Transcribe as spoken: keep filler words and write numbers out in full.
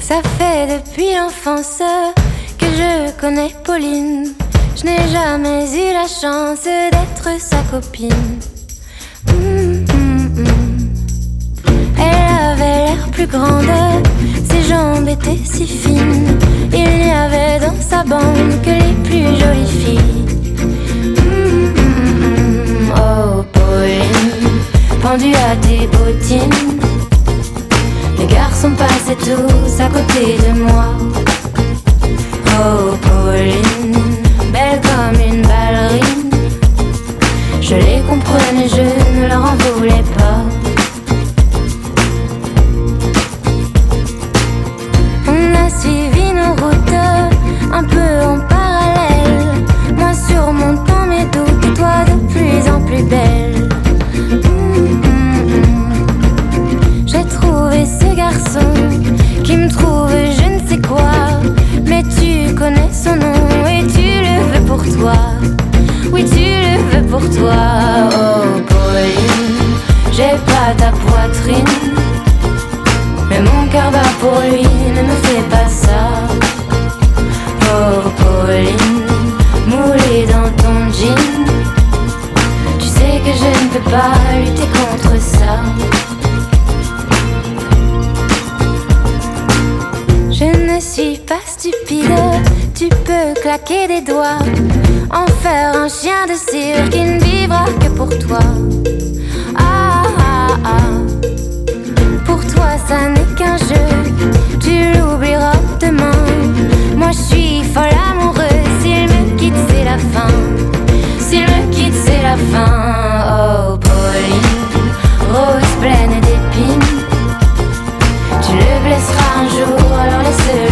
Ça fait depuis l'enfance que je connais Pauline. Je n'ai jamais eu la chance d'être sa copine. Mmh, mmh, mmh. Elle avait l'air plus grande, ses jambes étaient si fines. Il n'y avait dans sa bande que les plus jolies filles. Mmh, mmh, mmh. Oh Pauline, pendue à tes bottines, les garçons passaient tous à côté de moi. Oh Pauline, belle comme une ballerine, je les comprenais, je ne leur en voulais pas. On a suivi nos routes un peu en parallèle, moi surmontant mes doutes et toi de plus en plus belle. J'ai trouvé ce garçon qui me trouve je ne sais quoi, mais tu connais son nom et tu le veux pour toi. Oui, tu le veux pour toi. Oh Pauline, j'ai pas ta poitrine, mais mon cœur bat pour lui, ne me fais pas ça. Oh Pauline, moulée dans ton jean, tu sais que je ne peux pas lutter contre ça. Je ne suis pas stupide, tu peux claquer des doigts, en faire un chien de cirque qui ne vivra que pour toi. Ah ah ah, pour toi ça n'est qu'un jeu, tu l'oublieras demain. Moi je suis folle amoureuse, s'il me quitte c'est la fin. S'il me quitte c'est la fin. Oh Pauline, rose pleine d'épines, tu le blesseras un jour, alors laisse-le